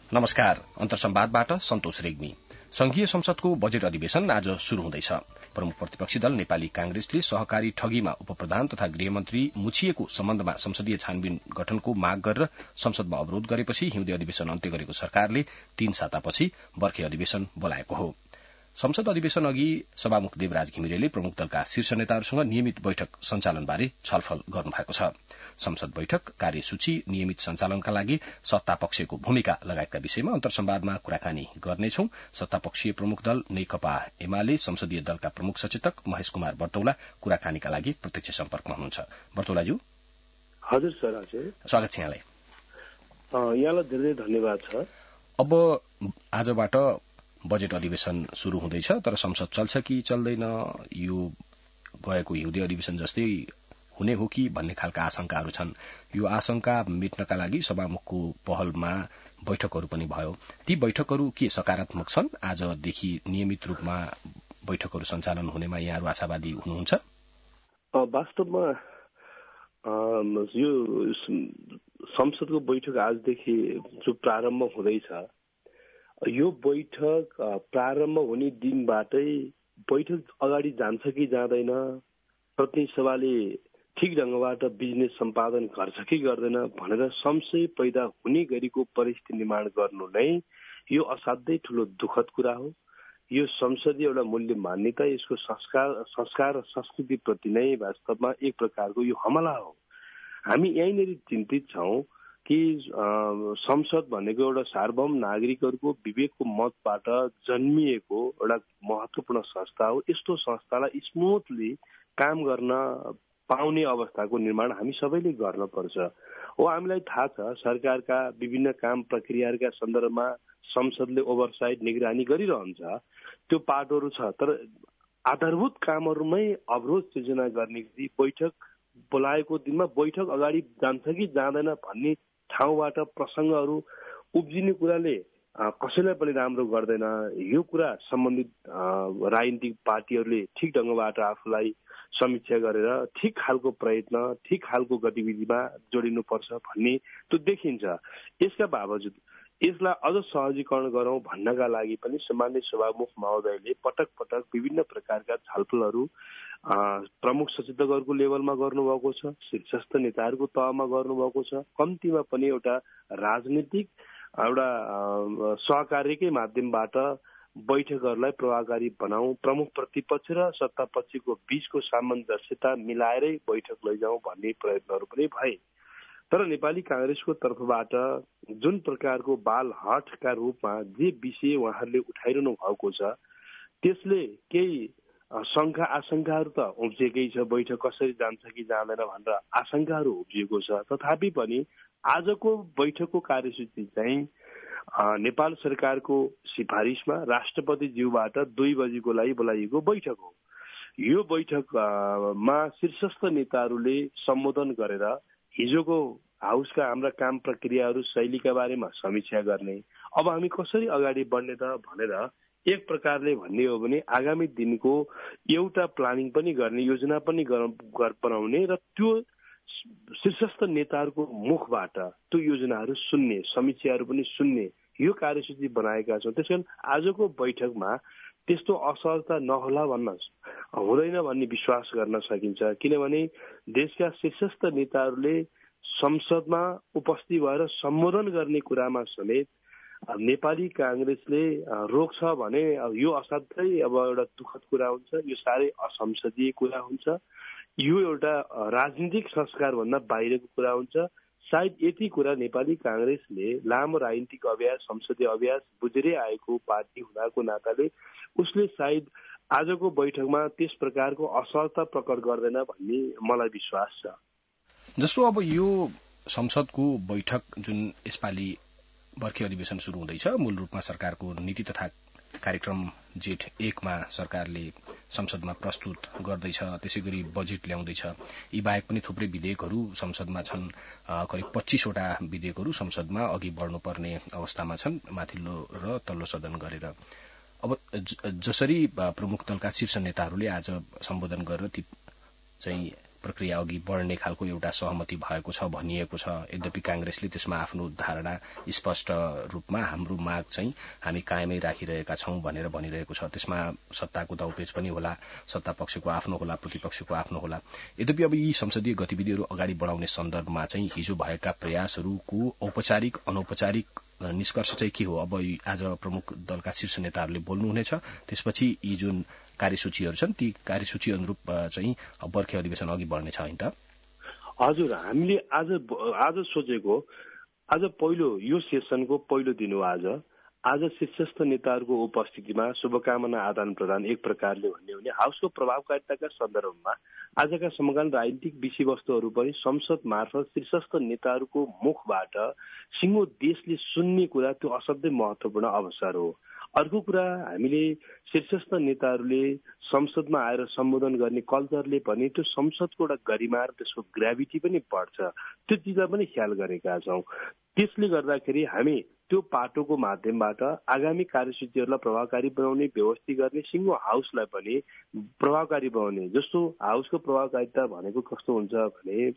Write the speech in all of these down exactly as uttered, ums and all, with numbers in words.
नमस्कार। अन्तर्संवादबाट सन्तोष रेग्मी। संघीय संसदको बजेट अधिवेशन आज शुरू हुँदैछ। प्रमुख प्रतिपक्षी दल नेपाली कांग्रेसले सहकारी ठगीमा उपप्रधान तथा गृहमन्त्री मुछिएको सम्बन्धमा संसदीय छानबिन गठनको माग गरेर संसदमा अवरोध गरेपछि हिउँदे अधिवेशन अन्त्य गरेको सरकारले तीन सातापछि बर्खे अधिवेशन बोलाएको हो। संसद अधिवेशन अघि सभामुख देवराज घिमिरेले प्रमुख दलका शीर्ष नेताहरूसँग नियमित बैठक सञ्चालनबारे छलफल गर्नुभएको छ। संसद बैठक, कार्यसूची, नियमित सञ्चालनका लागि सत्तापक्षको भूमिका लगायतका विषयमा अन्तर्संवादमा कुराकानी गर्नेछौं। सत्तापक्षीय प्रमुख दल नेकपा एमाले संसदीय दलका प्रमुख सचेतक महेश कुमार बर्तौला कुराकानीका लागि प्रत्यक्ष सम्पर्कमा हुनुहुन्छ। बर्तौलाज्यू। हजुर सर, हजुर। स्वागत छ यहाँलाई। यहाँलाई धेरै धन्यवाद छ। अब आजबाट बजेट अधिवेशन शुरू हुँदैछ, तर संसद चल्छ कि चल्दैन, यो गएको हिउँदे अधिवेशन जस्तै हुने हो कि भन्ने खालका आशंकाहरू छन्। यो आशंका मेट्नका लागि सभामुखको पहलमा बैठकहरू पनि भयो। ती बैठकहरू के सकारात्मक छन्? आजदेखि नियमित रूपमा बैठकहरू सञ्चालन हुनेमा यहाँहरू आशावादी हुनुहुन्छ? वास्तवमा यो संसदको बैठक आजदेखि जो प्रारम्भ हुँदैछ, यो बैठक प्रारम्भ हुने दिनबाटै बैठक अगाडि जान्छ कि जाँदैन, प्रतिनिधि सभाले ठिक ढंगबाट बिजनेस सम्पादन गर्छ कि गर्दैन भनेर संशय पैदा हुने गरीको परिस्थिति निर्माण गर्नु नै यो असाध्यै ठूलो दुःखद कुरा हो। यो संसदीय एउटा मूल्य मान्यता, यसको संस्कार संस्कार र संस्कृति प्रति नै वास्तवमा एक प्रकारको यो हमला हो। हामी यहीँनिर चिन्तित छौं कि संसद भनेको एउटा सार्वभौम नागरिकहरूको विवेकको मतबाट जन्मिएको एउटा महत्वपूर्ण संस्था हो। यस्तो संस्थालाई स्मूथली काम गर्न पाउने अवस्थाको निर्माण हामी सबैले गर्नुपर्छ। हो, हामीलाई थाहा छ सरकारका विभिन्न काम प्रक्रियाहरूका सन्दर्भमा संसदले ओभरसाइट निगरानी गरिरहन्छ, त्यो पाटोहरू छ। तर आधारभूत कामहरूमै अवरोध सिर्जना गर्ने गरी बैठक बोलाएको दिनमा बैठक अगाडि जान्छ कि जाँदैन भन्ने ठाउँबाट प्रसङ्गहरू उब्जिने कुराले कसैलाई पनि राम्रो गर्दैन। यो कुरा सम्बन्धित राजनीतिक पार्टीहरूले ठिक ढंगबाट आफूलाई समीक्षा गरेर ठिक खालको प्रयत्न, ठिक खालको गतिविधिमा जोडिनुपर्छ भन्ने त्यो देखिन्छ। यसका बावजुद यसलाई अझ सहजीकरण गरौं भन्नका लागि पनि सामान्य सभामुख महोदयले पटक पटक विभिन्न प्रकारका छलफलहरू प्रमुख सचेतकहरूको लेभलमा गर्नुभएको छ, शीर्षस्थ नेताहरूको तहमा गर्नुभएको छ। कम्तीमा पनि एउटा राजनीतिक एउटा सहकार्यकै माध्यमबाट बैठकहरूलाई प्रभावकारी बनाऊ, प्रमुख प्रतिपक्ष र सत्तापक्षको बीचको सामञ्जस्यता मिलाएरै बैठक लैजाउँ भन्ने प्रयत्नहरू पनि भए। तर नेपाली कांग्रेसको तर्फबाट जुन प्रकारको बाल हटका रूपमा जे विषय उहाँहरूले उठाइरहनु भएको छ, त्यसले केही शंका आशंकाहरू त उब्जिएकै छ। बैठक कसरी जान्छ कि जाँदैन भनेर आशंकाहरू उब्जिएको छ। तथापि पनि आजको बैठकको कार्यसूची चाहिँ नेपाल सरकारको सिफारिसमा राष्ट्रपतिज्यूबाट दुई बजीको लागि बोलाइएको बैठक हो। यो बैठकमा शीर्षस्थ नेताहरूले सम्बोधन गरेर हिजोको हाउसका हाम्रा काम प्रक्रियाहरू शैलीका बारेमा समीक्षा गर्ने, अब हामी कसरी अगाडि बढ्ने त भनेर एक प्रकारले भन्ने हो भने आगामी दिनको एउटा प्लानिङ पनि गर्ने, योजना पनि बनाउने र त्यो शीर्षस्थ नेताहरूको मुखबाट त्यो योजनाहरू सुन्ने, समीक्षाहरू पनि सुन्ने, यो कार्यसूची बनाएका छौँ। त्यसकारण आजको बैठकमा त्यस्तो असहजता नहोला भन्न हुँदैन भन्ने विश्वास गर्न सकिन्छ। किनभने देशका शीर्षस्थ नेताहरूले संसदमा उपस्थित भएर सम्बोधन गर्ने कुरामा समेत नेपाली कांग्रेसले रोक्छ भने यो असाध्यै अब एउटा दुःखद कुरा हुन्छ। यो साह्रै असंसदीय कुरा हुन्छ। यो एउटा राजनीतिक संस्कार भन्दा बाहिरको कुरा हुन्छ। सायद यति कुरा नेपाली कांग्रेसले लामो राजनीतिक अभ्यास, संसदीय अभ्यास बुझेरै आएको पार्टी हुनाको नाताले उसले सायद आजको बैठकमा त्यस प्रकारको असहजता प्रकट गर्दैन भन्ने मलाई विश्वास छ। जस्तो अब यो संसदको बैठक जुन यसपालि बर्खे अधिवेशन शुरू हुँदैछ, मूल रूपमा सरकारको नीति तथा कार्यक्रम जेठ एकमा सरकारले संसदमा प्रस्तुत गर्दैछ, त्यसै गरी बजेट ल्याउँदैछ। यी बाहेक पनि थुप्रै विधेयकहरू संसदमा छन्। करिब पच्चीसवटा विधेयकहरू संसदमा अघि बढ्नुपर्ने अवस्थामा छन्, माथिल्लो र तल्लो सदन गरेर। अब जसरी प्रमुख दलका शीर्ष नेताहरूले आज सम्बोधन गरेर ती चाहिँ प्रक्रिया अघि बढ्ने खालको एउटा सहमति भएको छ भनिएको छ। यद्यपि कांग्रेसले त्यसमा आफ्नो धारणा स्पष्ट रूपमा हाम्रो माग चाहिँ हामी कायमै राखिरहेका छौं भनेर भनिरहेको छ। त्यसमा सत्ताको दाउपेच पनि होला, सत्ता पक्षको आफ्नो होला, प्रतिपक्षको आफ्नो होला। यद्यपि अब यी संसदीय गतिविधिहरू अगाडि बढाउने सन्दर्भमा चाहिँ हिजो भएका प्रयासहरूको औपचारिक अनौपचारिक निष्कर्ष चाहिँ के हो? अब आज प्रमुख दलका शीर्ष नेताहरूले बोल्नुहुनेछ, त्यसपछि यी जुन कार्यसूचीहरू छन् ती कार्यसूची अनुरूप चाहिँ बर्खे अधिवेशन अघि बढ्नेछ हैन त? हजुर, हामीले आज आज सोचेको आज पहिलो यो सेसनको पहिलो दिन हो। आज आज शीर्षस्थ नेताहरूको उपस्थितिमा शुभकामना आदान प्रदान एक प्रकारले भन्ने हो भने हाउसको प्रभावकारिताका सन्दर्भमा आजका समकालीन राजनीतिक विषयवस्तुहरू पनि संसद मार्फत शीर्षस्थ नेताहरूको मुखबाट सिङ्गो देशले सुन्ने कुरा त्यो असाध्यै महत्वपूर्ण अवसर हो। अर्को कुरा, हामीले शीर्षस्थ नेताहरूले संसदमा आएर सम्बोधन गर्ने कल्चरले पनि त्यो संसदको एउटा गरिमा र त्यसको ग्राभिटी पनि बढ्छ, त्यो चिजलाई पनि ख्याल गरेका छौँ। त्यसले गर्दाखेरि हामी त्यो पाटोको माध्यमबाट आगामी कार्यसूचीहरूलाई प्रभावकारी बनाउने, व्यवस्थित गर्ने, सिङ्गो हाउसलाई पनि प्रभावकारी बनाउने। जस्तो हाउसको प्रभावकारिता भनेको कस्तो हुन्छ भने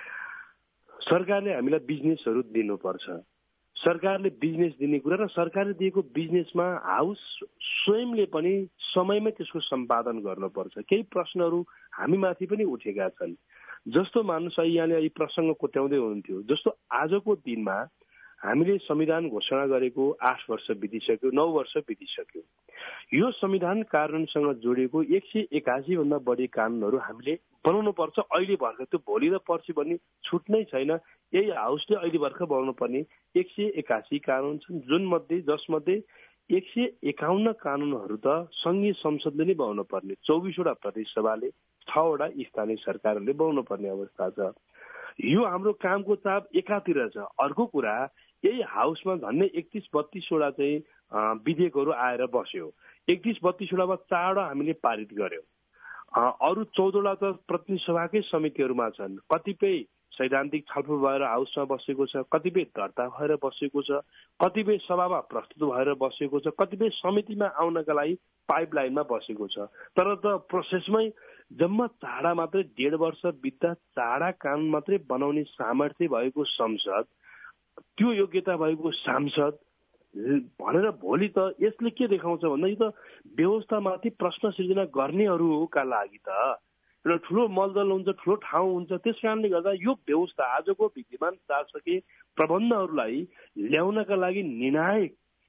सरकारले हामीलाई बिजनेसहरू दिनुपर्छ। सरकारले बिजनेस दिने कुरा र सरकारले दिएको बिजनेसमा हाउस स्वयंले पनि समयमै त्यसको सम्पादन गर्नुपर्छ। केही प्रश्नहरू हामीमाथि पनि उठेका छन्। जस्तो मान्नुहोस्, यहाँले यी प्रसङ्ग कोट्याउँदै हुनुहुन्थ्यो। जस्तो आजको दिनमा हामीले संविधान घोषणा गरेको आठ वर्ष बितिसक्यो, नौ वर्ष बितिसक्यो। यो संविधान कानूनसँग जोडिएको एक सय एकासी भन्दा बढी कानूनहरू हामीले बनाउनु पर्छ। अहिले भर्खर त्यो भोलि र पर्सि भन्ने छुट नै छैन। यही हाउसले अहिले भर्खर बनाउनु पर्ने एक सय एकासी कानून छन्, जुन मध्ये जसमध्ये एक सय एकाउन्न कानूनहरू त संघीय संसदले नै बनाउनु पर्ने, चौबिसवटा प्रदेश सभाले, छवटा स्थानीय सरकारहरूले बनाउनु पर्ने अवस्था छ। यो हाम्रो कामको चाप एकातिर छ। अर्को कुरा, यही हाउसमा झन्डै एकतीस बत्तीसवटा चाहिँ विधेयकहरू आएर बस्यो। एकतीस बत्तीसवटामा चारवटा हामीले पारित गर्यौं। अरू चौधवटा त प्रतिनिधि सभाकै समितिहरूमा छन्। कतिपय सैद्धान्तिक छलफल भएर हाउसमा बसेको छ, कतिपय दर्ता भएर बसेको छ, कतिपय सभामा प्रस्तुत भएर बसेको छ, कतिपय समितिमा आउनका लागि पाइपलाइनमा बसेको छ। तर त प्रोसेसमै जम्मा चारवटा मात्रै डेढ वर्ष बित्दा चारवटा कानून मात्रै बनाउने सामर्थ्य भएको संसद, त्यो योग्यता भएको सांसद भनेर भोलि त यसले के देखाउँछ भन्दा यो त व्यवस्थामाथि प्रश्न सिर्जना गर्नेहरूका लागि त एउटा ठुलो मलदल हुन्छ, ठुलो ठाउँ हुन्छ। त्यस कारणले गर्दा यो व्यवस्था आजको विद्यमान शासकीय प्रबन्धहरूलाई ल्याउनका लागि निर्णायक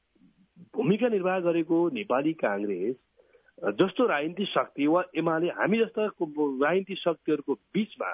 भूमिका निर्वाह गरेको नेपाली कांग्रेस जस्तो राजनीतिक शक्ति वा एमाले, हामी जस्ता राजनीतिक शक्तिहरूको बीचमा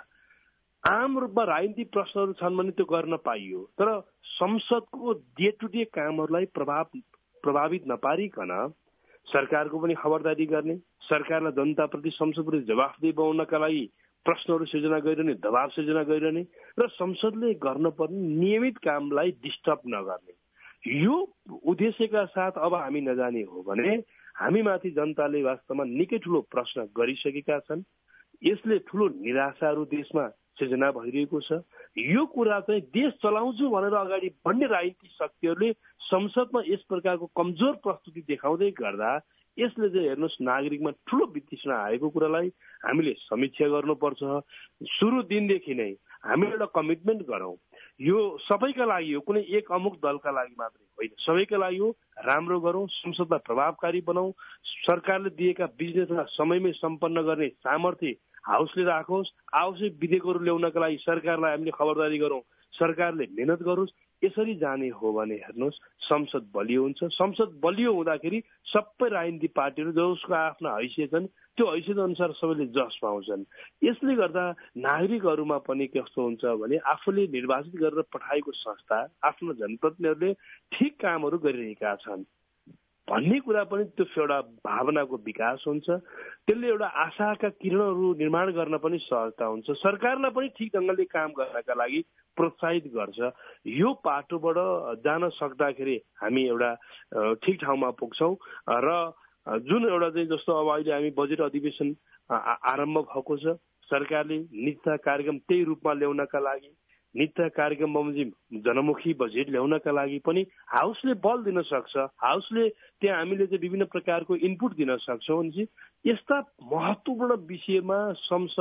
आम रूपमा राजनीतिक प्रश्नहरू छन् भने त्यो गर्न पाइयो। तर संसदको डे टु डे कामहरूलाई प्रभाव प्रभावित नपारिकन सरकारको पनि खबरदारी गर्ने, सरकारलाई जनताप्रति संसदप्रति जवाफदेही बनाउनका लागि प्रश्नहरू सिर्जना गरिरहने, दबाव सिर्जना गरिरहने र संसदले गर्नुपर्ने नियमित कामलाई डिस्टर्ब नगर्ने, यो उद्देश्यका साथ अब हामी नजाने हो भने हामीमाथि जनताले वास्तवमा निकै ठुलो प्रश्न गरिसकेका छन्। यसले ठुलो निराशाहरू देशमा सिर्जना भइरहेको छ। यो कुरा चाहिँ देश चलाउँछु भनेर अगाडि बढ्ने राजनीतिक शक्तिहरूले संसदमा यस प्रकारको कमजोर प्रस्तुति देखाउँदै गर्दा यसले चाहिँ हेर्नुहोस् नागरिकमा ठुलो वितृष्णा आएको कुरालाई हामीले समीक्षा गर्नुपर्छ। सुरु दिनदेखि नै हामीले एउटा कमिटमेन्ट गरौँ, यो सबैका लागि हो, कुनै एक अमुक दलका लागि मात्रै होइन, सबैका लागि हो। राम्रो गरौँ, संसदलाई प्रभावकारी बनाऊ, सरकारले दिएका बिजनेसलाई समयमै सम्पन्न गर्ने सामर्थ्य हाउसले राखोस्, आवश्यक विधेयकहरू ल्याउनका लागि सरकारलाई हामीले खबरदारी गरौँ, सरकारले मेहनत गरोस्। यसरी जाने हो भने हेर्नुहोस् संसद बलियो हुन्छ। संसद बलियो हुँदाखेरि सबै राजनीतिक पार्टीहरू जसको आफ्ना हैसियत छन् त्यो हैसियत अनुसार सबैले जस पाउँछन्। यसले गर्दा नागरिकहरूमा पनि कस्तो हुन्छ भने आफूले निर्वाचित गरेर पठाएको संस्था, आफ्ना जनप्रतिनिधिहरूले ठिक कामहरू गरिरहेका छन् भन्ने कुरा पनि त्यो एउटा भावनाको विकास हुन्छ। त्यसले एउटा आशाका किरणहरू निर्माण गर्न पनि सहजता हुन्छ, सरकारलाई पनि ठिक ढङ्गले काम गर्नका लागि प्रोत्साहित गर्छ। यो पाटोबाट जान सक्दाखेरि हामी एउटा ठिक ठाउँमा पुग्छौँ र जुन एउटा चाहिँ जस्तो अब अहिले हामी बजेट अधिवेशन आरम्भ भएको छ, सरकारले नीति कार्यक्रम त्यही रूपमा ल्याउनका लागि, नीति कार्यक्रम बमोजिम जनमुखी बजेट ल्याउनका लागि पनि हाउसले बल दिन सक्छ। हाउसले त्यहाँ हामीले चाहिँ विभिन्न प्रकारको इनपुट दिन सक्छौँ। यस्ता महत्त्वपूर्ण विषयमा संसद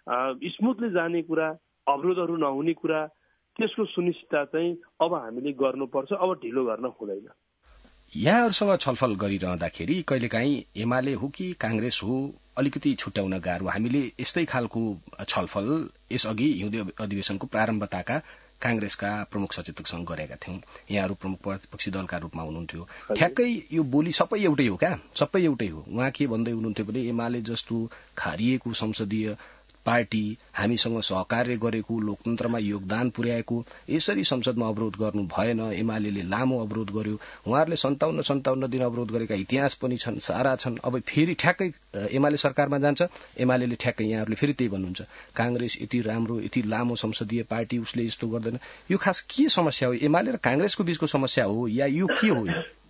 स्मुथली जाने कुरा, अवरोधहरू नहुने कुरा, त्यसको सुनिश्चितता चाहिँ अब हामीले गर्नुपर्छ, अब ढिलो गर्न हुँदैन। यहाँहरूसँग छलफल गरिरहँदाखेरि कहिलेकाहीँ एमाले हो कि कांग्रेस हो अलिकति छुट्याउन गाह्रो। हामीले यस्तै खालको छलफल यसअघि हिउँदे अधिवेशनको प्रारम्भताका कांग्रेसका प्रमुख सचेतकसँग गरेका थियौं। यहाँहरू प्रमुख प्रतिपक्षी दलका रूपमा हुनुहुन्थ्यो। ठ्याक्कै यो बोली सबै एउटै हो क्या? सबै एउटै हो। उहाँ के भन्दै हुनुहुन्थ्यो भने एमाले जस्तो खारिएको संसदीय पार्टी हामीसँग सहकार्य गरेको, लोकतन्त्रमा योगदान पुर्याएको, यसरी संसदमा अवरोध गर्नु भएन। एमाले लामो अवरोध गर्यो। उहाँहरूले सन्ताउन्न सन्ताउन्न दिन अवरोध गरेका इतिहास पनि छन्, सारा छन्। अब फेरि ठ्याक्कै एमाले सरकारमा जान्छ, एमाले ठ्याक्कै यहाँहरूले फेरि त्यही भन्नुहुन्छ, कांग्रेस यति राम्रो, यति लामो संसदीय पार्टी, उसले यस्तो गर्दैन। यो खास के समस्या हो? एमाले र कांग्रेसको बीचको समस्या हो या यो के हो?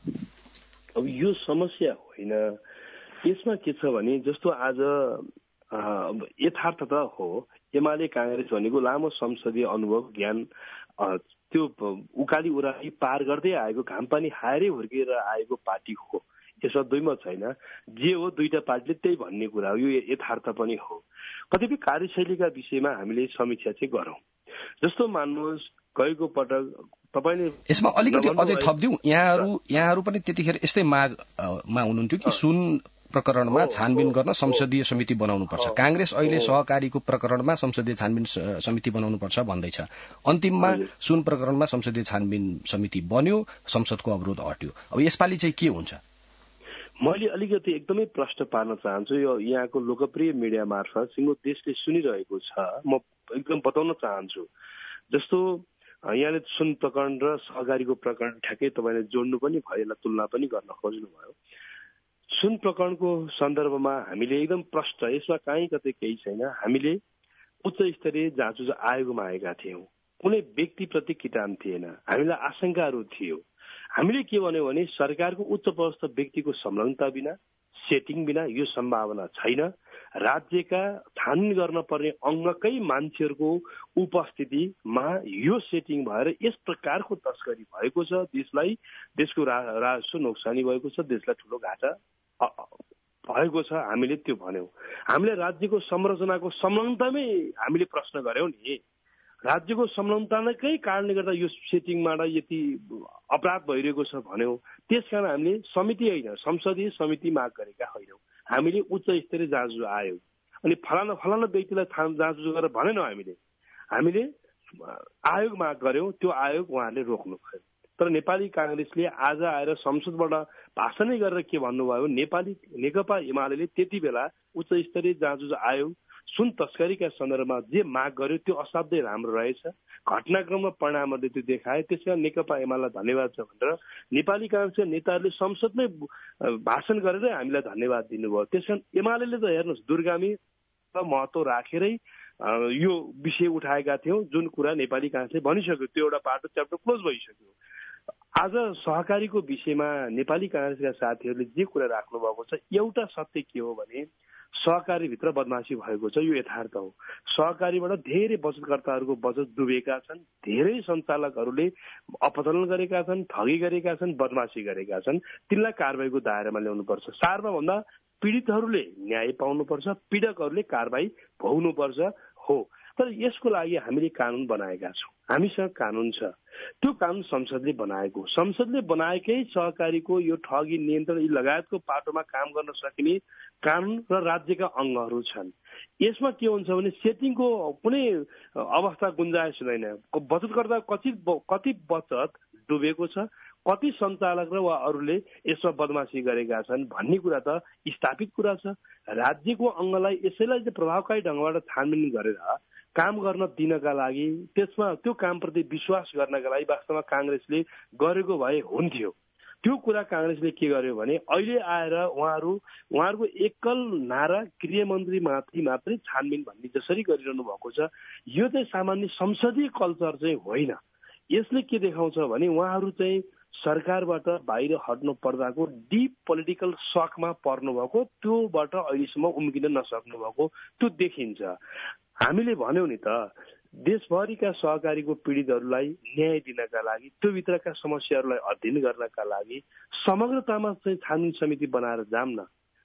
अब यो समस्या होइन। यसमा के छ भने जस्तो आज यथार्थता हो, एमाले कांग्रेस भनेको लामो संसदीय अनुभव, ज्ञान, त्यो उकाली उराली पार गर्दै आएको, घामपानी खाएरै हुर्केर आएको पार्टी हो। यसमा दुईमत छैन। जे हो दुईटा पार्टीले त्यही भन्ने कुरा हो। यो यथार्थ पनि हो। कतिपय कार्यशैलीका विषयमा हामीले समीक्षा चाहिँ गरौं। जस्तो मान्नुहोस् गएको पटक तपाईले यसमा अलिकति अझै थप्दिउँ। यहाँहरू यहाँहरू पनि त्यतिखेर यस्तै मागमा हुनुहुन्थ्यो कि सुन प्रकरणमा छानबिन गर्न संसदीय समिति बनाउनुपर्छ। कांग्रेस अहिले सहकारीको प्रकरणमा संसदीय छानबिन समिति बनाउनुपर्छ भन्दैछ। अन्तिममा सुन प्रकरणमा संसदीय छानबिन समिति बन्यो, संसदको अवरोध हट्यो। अब यसपालि चाहिँ के हुन्छ? मैले अलिकति एकदमै प्रश्न पार्न चाहन्छु। यो यहाँको लोकप्रिय मिडिया मार्फत सिङ्गो देशले सुनिरहेको छ, म एकदम बताउन चाहन्छु। जस्तो यहाँले सुन प्रकरण र सहकारीको प्रकरण ठ्याक्कै तपाईँले जोड्नु पनि भयो, तुलना पनि गर्न खोज्नुभयो। सुन प्रकरणको सन्दर्भमा हामीले एकदम प्रष्ट, यसमा कहीँ कतै केही छैन, हामीले उच्च स्तरीय जाँच आयोग मागेका थियौँ। कुनै व्यक्तिप्रति किटान थिएन, हामीलाई आशंकाहरू थियो। हामीले के भन्यो भने सरकारको उच्च पदस्थ व्यक्तिको संलग्नता बिना, सेटिङ बिना यो सम्भावना छैन। राज्यका छानबिन गर्न पर्ने अङ्गकै मान्छेहरूको उपस्थितिमा यो सेटिङ भएर यस प्रकारको तस्करी भएको छ, देशलाई देशको राजस्व नोक्सानी भएको छ, देशलाई ठुलो घाटा भएको छ। हामीले त्यो भन्यौं। हामीले राज्यको संरचनाको संलग्नतामै हामीले प्रश्न गर्यौं नि। राज्यको संलग्नताकै कारणले गर्दा यो सेटिङबाट यति अपराध भइरहेको छ भन्यौं। त्यसकारण हामीले समिति होइन, संसदीय समिति माग गरेका होइनौं। हामीले उच्च स्तरीय जाँच आयोग अनि फलाना फलाना व्यक्तिलाई जाँच गरेर भनेनौं। हामीले हामीले आयोग माग गर्यौं। त्यो आयोग उहाँहरूले रोक्नु भयो। तर नेपाली कांग्रेसले आज आएर संसदबाट भाषणै गरेर के भन्नुभयो, नेपाली नेकपा एमाले त्यति बेला उच्च स्तरीय जाँच आयोग सुन तस्करीका सन्दर्भमा जे माग गर्यो त्यो असाध्यै राम्रो रहेछ, घटनाक्रममा परिणामहरूले त्यो देखाए, त्यसकारण नेकपा एमालेलाई धन्यवाद छ भनेर नेपाली कांग्रेसका नेताहरूले संसदमै भाषण गरेरै हामीलाई धन्यवाद दिनुभयो। त्यसकारण एमाले त हेर्नुहोस् दूरगामी महत्व राखेरै यो विषय उठाएका थियौं, जुन कुरा नेपाली कांग्रेसले भनिसक्यो, त्यो एउटा पाटो च्याप्टर क्लोज भइसक्यो। आज सहकारीको विषयमा नेपाली कांग्रेसका साथीहरूले जे कुरा राख्नु भएको छ, एउटा सत्य के हो भने सहकारीभित्र बदमाशी भएको छ, यो यथार्थ हो। सहकारीबाट धेरै बचतकर्ताहरूको बचत डुबेका छन्, धेरै सञ्चालकहरूले अपचलन गरेका छन्, ठगी गरेका छन्, बदमाशी गरेका छन्। तिनलाई कारबाहीको दायरामा ल्याउनुपर्छ। सारमा भन्दा पीडितहरूले न्याय पाउनुपर्छ, पीडकहरूले कारबाही भोग्नुपर्छ हो। तर यसको लागि हामीले कानून बनाएका छौँ, हामीसँग कानून छ। त्यो कानून संसदले बनाएको, संसदले बनाएकै सहकारीको यो ठगी नियन्त्रण यी लगायतको पाटोमा काम गर्न सकिने कानून र राज्यका अङ्गहरू छन्। यसमा के हुन्छ भने सेटिङको कुनै अवस्था गुन्जाइस हुँदैन। बचतकर्ता कति कति बचत डुबेको छ, कति सञ्चालक र वा अरूले यसमा बदमाशी गरेका छन् भन्ने कुरा त स्थापित कुरा छ। राज्यको अङ्गलाई यसैलाई चाहिँ प्रभावकारी ढङ्गबाट छानबिन गरेर काम गर्न दिनका लागि, त्यसमा त्यो कामप्रति विश्वास गर्नका लागि वास्तवमा कांग्रेसले गरेको भए हुन्थ्यो। त्यो कुरा कांग्रेसले के गर्यो भने अहिले आएर उहाँहरू उहाँहरूको एकल नारा गृहमन्त्री माथि मात्रै छानबिन भन्ने जसरी गरिरहनु भएको छ, यो चाहिँ सामान्य संसदीय कल्चर चाहिँ होइन। यसले के देखाउँछ भने उहाँहरू चाहिँ सरकारबाट बाहिर हट्नु पर्दाको डिप पोलिटिकल सकमा पर्नु भएको, त्योबाट अहिलेसम्म उम्किन नसक्नु भएको त्यो देखिन्छ। हामीले भन्यौं नि त, देशभरिका सहकारीको पीडितहरूलाई न्याय दिनका लागि, त्यो भित्रका समस्याहरूलाई अध्ययन गर्नका लागि समग्रतामा चाहिँ छानबिन समिति बनाएर जाम न।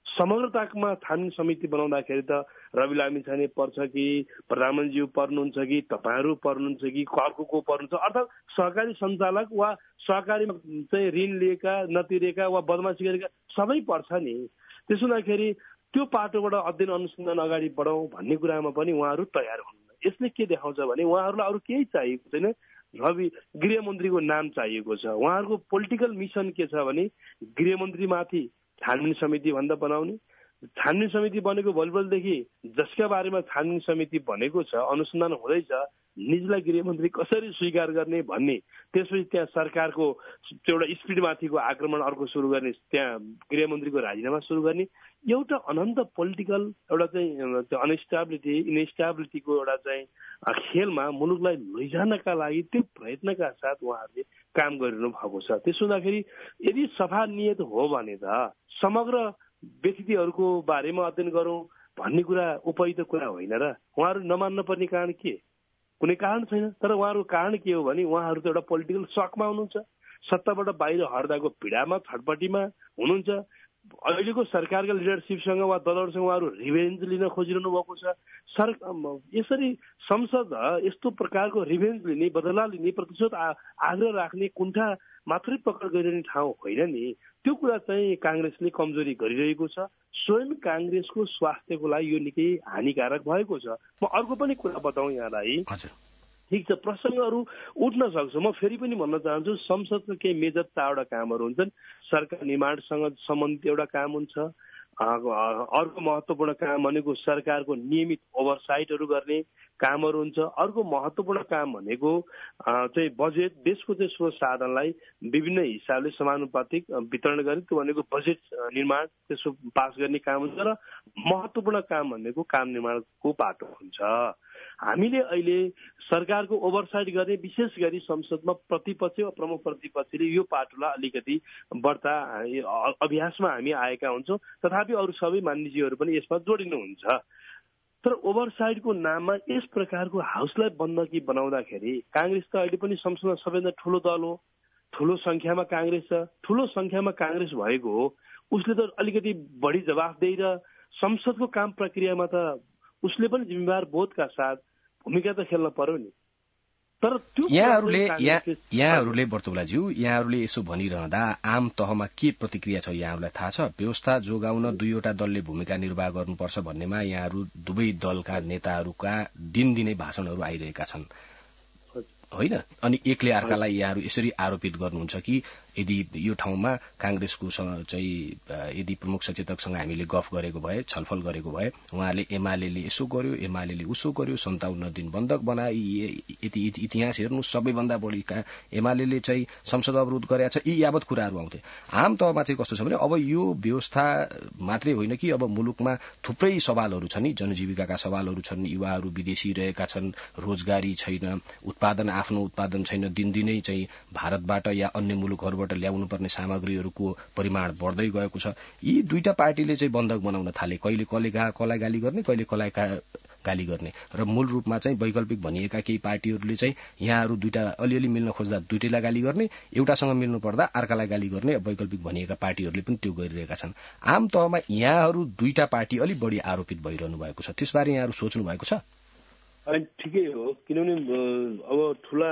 समग्रतामा छानबिन समिति बनाउँदाखेरि त रवि लामिछाने पर्छ कि प्रधानमन्त्रीज्यू पर्नुहुन्छ कि तपाईँहरू पर्नुहुन्छ कि अर्को को पर्नुहुन्छ, अर्थात् सहकारी सञ्चालक वा सहकारीमा चाहिँ ऋण लिएका नतिरेका वा बदमासी गरेका सबै पर्छ नि। त्यसो हुँदाखेरि त्यो पाटोबाट अध्ययन अनुसन्धान अगाडि बढाउँ भन्ने कुरामा पनि उहाँहरू तयार हुनुहुन्न। यसले के देखाउँछ भने उहाँहरूलाई अरू केही चाहिएको छैन, रवि गृहमन्त्रीको नाम चाहिएको छ। उहाँहरूको पोलिटिकल मिसन के छ भने गृहमन्त्रीमाथि छानबिन समिति भन्दा बनाउने, छानबिन समिति बनेको भोलिपल्टदेखि जसका बारेमा छानबिन समिति बनेको छ, अनुसन्धान हुँदैछ, निजलाई गृहमन्त्री कसरी स्वीकार गर्ने भन्ने, त्यसपछि त्यहाँ सरकारको एउटा स्पिडमाथिको आक्रमण अर्को सुरु गर्ने, त्यहाँ गृहमन्त्रीको राजीनामा सुरु गर्ने, एउटा अनन्त पोलिटिकल एउटा चाहिँ अनस्टेबिलिटी इनस्टेबिलिटीको एउटा चाहिँ खेलमा मुलुकलाई लैजानका लागि त्यो प्रयत्नका साथ उहाँहरूले काम गरिरहनु भएको छ। त्यसो हुँदाखेरि यदि सफा नियत हो भने त समग्र व्यक्तिहरूको बारेमा अध्ययन गरौँ भन्ने कुरा उपयुक्त कुरा होइन र। उहाँहरू नमान्न पर्ने कारण के? कुनै कारण छैन। तर उहाँहरूको कारण के हो भने उहाँहरू त एउटा पोलिटिकल सकमा हुनुहुन्छ, सत्ताबाट बाहिर हट्दाको पीडामा छटपट्टिमा हुनुहुन्छ। अहिलेको सरकारका लिडरसिपसँग वा दलहरूसँग उहाँहरू रिभेन्ज लिन खोजिरहनु भएको छ। सर यसरी संसद यस्तो प्रकारको रिभेन्ज लिने, बदला लिने, प्रतिशोध आग्रह राख्ने, कुण्ठा मात्रै पकड गरिरहने ठाउँ होइन नि। त्यो कुरा चाहिँ काङ्ग्रेसले कमजोरी गरिरहेको छ। स्वयं काङ्ग्रेसको स्वास्थ्यको लागि यो निकै हानिकारक भएको छ। म अर्को पनि कुरा बताउँ यहाँलाई। ठिक छ, प्रसङ्गहरू उठ्न सक्छ। म फेरि पनि भन्न चाहन्छु, संसदको केही मेजर चारवटा कामहरू हुन्छन्। सरकार निर्माणसँग सम्बन्धित एउटा काम हुन्छ। अर्को महत्त्वपूर्ण काम भनेको सरकारको नियमित ओभरसाइटहरू गर्ने कामहरू हुन्छ। अर्को महत्त्वपूर्ण काम भनेको चाहिँ बजेट, देशको चाहिँ स्रोत साधनलाई विभिन्न हिसाबले समानुपातिक वितरण गर्ने, त्यो भनेको बजेट निर्माण, त्यसको पास गर्ने काम हुन्छ। र महत्त्वपूर्ण काम भनेको काम निर्माणको पाटो हुन्छ। हामीले अहिले सरकारको ओभरसाइट गर्ने, विशेष गरी संसदमा प्रतिपक्ष वा प्रमुख प्रतिपक्षले यो पाटोलाई अलिकति बढ्ता अभ्यासमा हामी आएका हुन्छौँ। तथापि अरू सबै मान्यजीहरू पनि यसमा जोडिनुहुन्छ। तर ओभरसाइटको नाममा यस प्रकारको हाउसलाई बन्दकी बनाउँदाखेरि काङ्ग्रेस त अहिले पनि संसदमा सबैभन्दा ठुलो दल हो, ठुलो सङ्ख्यामा काङ्ग्रेस छ। ठुलो सङ्ख्यामा काङ्ग्रेस भएको हो, उसले त अलिकति बढी जवाफदेही र संसदको काम प्रक्रियामा त उसले पनि जिम्मेवार बोधका साथ भूमिका त खेल्न पर्यो नि। तर त्यो यहाँहरूले यहाँहरूले बर्तौलाज्यू यहाँहरूले यसो भनिरहँदा आम तहमा के प्रतिक्रिया छ यहाँहरूलाई थाहा छ? व्यवस्था जोगाउन दुईवटा दलले भूमिका निर्वाह गर्नुपर्छ भन्नेमा यहाँहरू दुवै दलका नेताहरूका दिनदिनै भाषणहरू आइरहेका छन् होइन? अनि एकले अर्कालाई यहाँहरू यसरी आरोपित गर्नुहुन्छ कि यदि यो ठाउँमा काङ्ग्रेसको चाहिँ यदि प्रमुख सचेतकसँग हामीले गफ गरेको भए, छलफल गरेको भए, उहाँले एमाले यसो गर्यो, एमाले उसो गर्यो, सन्ताउन्न दिन बन्धक बनाए, यति इतिहास हेर्नु सबैभन्दा बढी एमाले चाहिँ संसद अवरोध गरेका छ, यी यावत कुराहरू आउँथे। आम तहमा चाहिँ कस्तो छ भने अब यो व्यवस्था मात्रै होइन कि अब मुलुकमा थुप्रै सवालहरू छन् नि, जनजीविकाका सवालहरू छन्, युवाहरू विदेशी रहेका छन्, रोजगारी छैन, उत्पादन आफ्नो उत्पादन छैन, दिनदिनै चाहिँ भारतबाट या अन्य मुलुकहरूबाट ल्याउनु पर्ने सामग्रीहरूको परिमाण बढ्दै गएको छ। यी दुईटा पार्टीले चाहिँ बन्धक बनाउन थाले, कहिले कसले कसलाई गाली गर्ने, कहिले कसलाई गाली गर्ने, र मूल रूपमा चाहिँ वैकल्पिक भनिएका केही पार्टीहरूले चाहिँ यहाँहरू दुईटा अलिअलि मिल्न खोज्दा दुईटैलाई गाली गर्ने, एउटासँग मिल्नु पर्दा अर्कालाई गाली गर्ने वैकल्पिक भनिएका पार्टीहरूले पनि त्यो गरिरहेका छन्। आम तहमा यहाँहरू दुईटा पार्टी अलि बढी आरोपित भइरहनु भएको छ, त्यसबारे यहाँहरू सोच्नु भएको छ? ठिकै हो, किनभने अब ठुला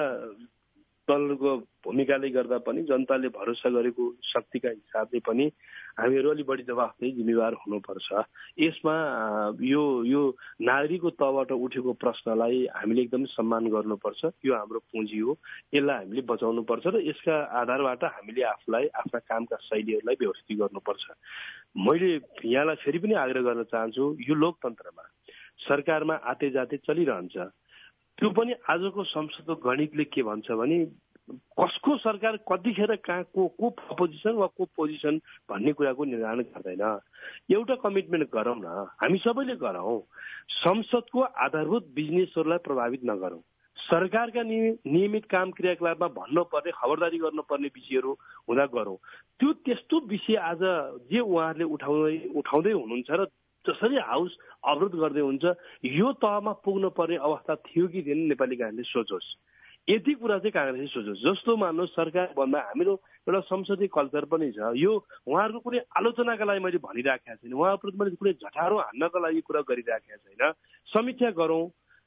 दलको भूमिकाले गर्दा पनि जनताले भरोसा गरेको शक्तिका हिसाबले पनि हामीहरू अलि बढी जवाफदेही जिम्मेवार हुनुपर्छ। यसमा यो यो नागरिकको तहबाट उठेको प्रश्नलाई हामीले एकदम सम्मान गर्नुपर्छ। यो हाम्रो पुँजी हो, यसलाई हामीले बचाउनुपर्छ र यसका आधारबाट हामीले आफूलाई आफ्ना कामका शैलीहरूलाई व्यवस्थित गर्नुपर्छ। मैले यहाँलाई फेरि पनि आग्रह गर्न चाहन्छु, यो लोकतन्त्रमा सरकारमा आते जाते चलिरहन्छ। त्यो पनि आजको संसदको गणितले के भन्छ भने कसको सरकार कतिखेर कहाँ को को अपोजिसन वा को पोजिसन भन्ने कुराको निर्धारण गर्दैन। एउटा कमिटमेन्ट गरौँ न, हामी सबैले गरौँ, संसदको आधारभूत बिजनेसहरूलाई प्रभावित नगरौँ, सरकारका नियमित काम क्रियाकलापमा भन्नुपर्ने खबरदारी गर्नुपर्ने विषयहरू हुँदा गरौँ। त्यो त्यस्तो विषय आज जे उहाँहरूले उठाउँदै उठाउँदै हुनुहुन्छ र जसरी हाउस अवरोध गर्दै हुन्छ, यो तहमा पुग्न पर्ने अवस्था थियो कि थिएन नेपाली काङ्ग्रेसले सोचोस्। यति कुरा चाहिँ काङ्ग्रेसले सोचोस्। जस्तो मान्नुहोस् सरकार भन्दा हाम्रो एउटा संसदीय कल्चर पनि छ, यो उहाँहरूको कुनै आलोचनाका लागि मैले भनिराखेको छैन, उहाँप्रति मैले कुनै झटारो हान्नका लागि कुरा गरिराखेको छैन। समीक्षा गरौँ।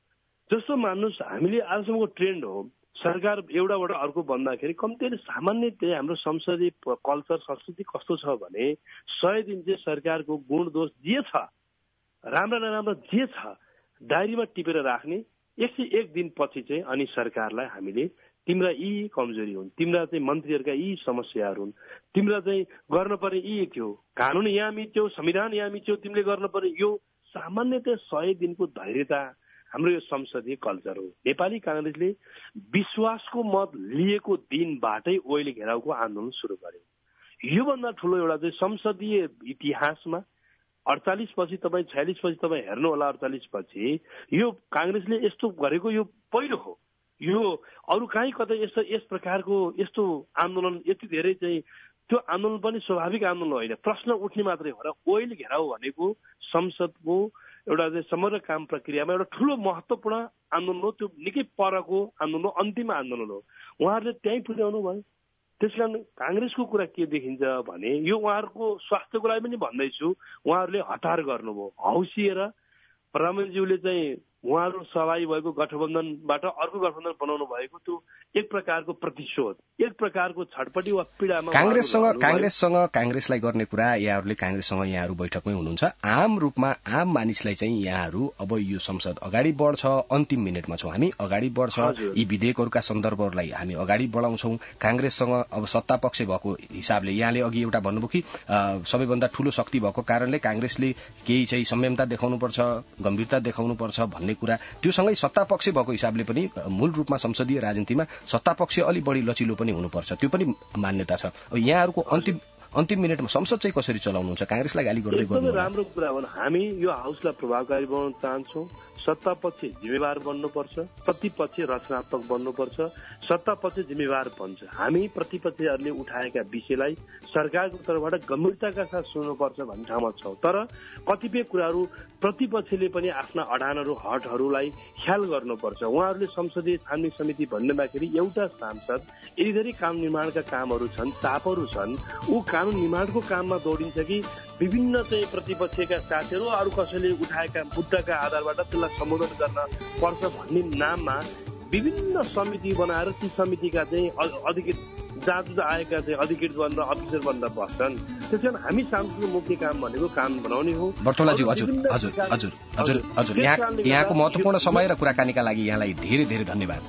जस्तो मान्नुहोस् हामीले आजसम्मको ट्रेन्ड हो सरकार एउटाबाट अर्को भन्दाखेरि कम्तीले सामान्य त्यही हाम्रो संसदीय कल्चर संस्कृति कस्तो छ भने सय दिन चाहिँ सरकारको गुण दोष जे छ राम्रा नराम्रा जे छ डायरीमा टिपेर राख्ने, एक सय एक दिन पछि चाहिँ अनि सरकारलाई हामीले तिम्रा यी कमजोरी हुन्, तिम्रा चाहिँ मन्त्रीहरूका यी समस्याहरू हुन्, तिम्रा चाहिँ गर्नुपर्ने यी थियो, कानुन यहाँ मिच्यो, संविधान यहाँ मिच्यो, तिमीले गर्नुपर्ने यो सामान्यतः सय दिनको धैर्यता हाम्रो यो संसदीय कल्चर हो। नेपाली काङ्ग्रेसले विश्वासको मत लिएको दिनबाटै ओइली घेराउको आन्दोलन सुरु गर्यो। योभन्दा ठुलो एउटा चाहिँ संसदीय इतिहासमा अडचालिस पछि तपाईँ छयालिस पछि तपाईँ हेर्नु होला, अडचालिस पछि यो काङ्ग्रेसले यस्तो गरेको यो पहिलो हो। यो अरू कहीँ कतै यस्तो यस प्रकारको यस्तो आन्दोलन यति धेरै चाहिँ त्यो आन्दोलन पनि स्वाभाविक आन्दोलन होइन, प्रश्न उठ्ने मात्रै हो र ओइली घेराउ भनेको संसदको एउटा चाहिँ समग्र काम प्रक्रियामा एउटा ठुलो महत्त्वपूर्ण आन्दोलन हो। त्यो निकै परको आन्दोलन हो, अन्तिम आन्दोलन हो। उहाँहरूले त्यहीँ पुर्याउनु भयो। त्यसकारण काङ्ग्रेसको कुरा के देखिन्छ भने यो उहाँहरूको स्वास्थ्यको लागि पनि भन्दैछु, उहाँहरूले हतार गर्नुभयो। हौसिएर प्रधानमन्त्रीज्यूले चाहिँ उहाँहरू सहभागी भएको गठबन्धनबाट अर्को गठबन्धन बनाउनु भएको त्यो एक प्रकारको प्रतिशोध, एक प्रकारको छटपटी वा पीडामा काङ्ग्रेससँग काङ्ग्रेससँग काङ्ग्रेसलाई गर्ने कुरा यहाँहरूले काङ्ग्रेससँग यहाँहरू बैठकमै हुनुहुन्छ। आम रूपमा आम मानिसलाई चाहिँ यहाँहरू अब यो संसद अगाडि बढ्छ, अन्तिम मिनटमा छौँ हामी, अगाडि बढ्छ, यी विधेयकहरूका सन्दर्भहरूलाई हामी अगाडि बढाउँछौँ। काङ्ग्रेससँग अब सत्ता पक्ष भएको हिसाबले यहाँले अघि एउटा भन्नुभयो कि सबैभन्दा ठूलो शक्ति भएको कारणले काङ्ग्रेसले केही चाहिँ संयमता देखाउनुपर्छ, गम्भीरता देखाउनुपर्छ भन्ने कुरा, त्यो सँगै सत्ता पक्ष भएको हिसाबले पनि मूल रूपमा संसदीय राजनीतिमा सत्ता पक्ष अलि बढी लचिलो पनि हुनुपर्छ, त्यो पनि मान्यता छ। अब यहाँहरूको अन्तिम अन्तिम मिनटमा संसद चाहिँ कसरी चलाउनुहुन्छ? काङ्ग्रेसलाई गाली गर्दै गर्नु राम्रो कुरा हो। हामी यो हाउसलाई प्रभावकारी बनाउन चाहन्छौँ। सत्ता पक्ष जिम्मेवार बन्नुपर्छ, प्रतिपक्ष रचनात्मक बन्नुपर्छ, सत्ता पक्ष जिम्मेवार बन्छ। हामी प्रतिपक्षहरूले उठाएका विषयलाई सरकारको तर्फबाट गम्भीरताका साथ सुन्नुपर्छ भन्ने ठाउँमा छौँ। तर कतिपय कुराहरू प्रतिपक्षले पनि आफ्ना अडानहरू हटहरूलाई ख्याल गर्नुपर्छ। उहाँहरूले संसदीय छानबिन समिति भन्नुभएखेरि एउटा सांसद यदि धेरै कानून निर्माणका कामहरू छन्, चापहरू छन्, ऊ कानून निर्माणको काममा दौडिन्छ कि विभिन्न चाहिँ प्रतिपक्षका साथीहरू अरू कसैले उठाएका मुद्दाका आधारबाट त्यसलाई सम्बोधन गर्न पर्छ भन्ने नाममा विभिन्न समिति बनाएर ती समितिका चाहिँ अधिकृत जहाँ जहाँ आएका चाहिँ अधिकृत बनेर अफिसर बनेर बस्छन्। त्यसकारण हामी सांसदको मुख्य काम भनेको कानून बनाउने हो। बर्तौलाजी, हजुर हजुर हजुर हजुर हजुर यहाँको महत्त्वपूर्ण समय र कुराकानीका लागि यहाँलाई धेरै धेरै धन्यवाद।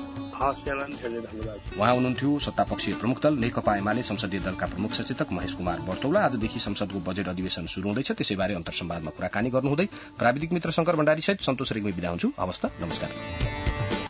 उहाँ हुनुहुन्थ्यो सत्तापक्षीय प्रमुख दल नेकपा एमाले संसदीय दलका प्रमुख सचेतक महेश कुमार बर्तौला। आजदेखि संसदको बजेट अधिवेशन शुरू हुँदैछ, त्यसैबारे अन्तर्संवादमा कुराकानी गर्नुहुँदै प्राविधिक मित्र शंकर भण्डारी सहित सन्तोष रेग्मी बिदा हुन्छु। हवस् त, नमस्कार।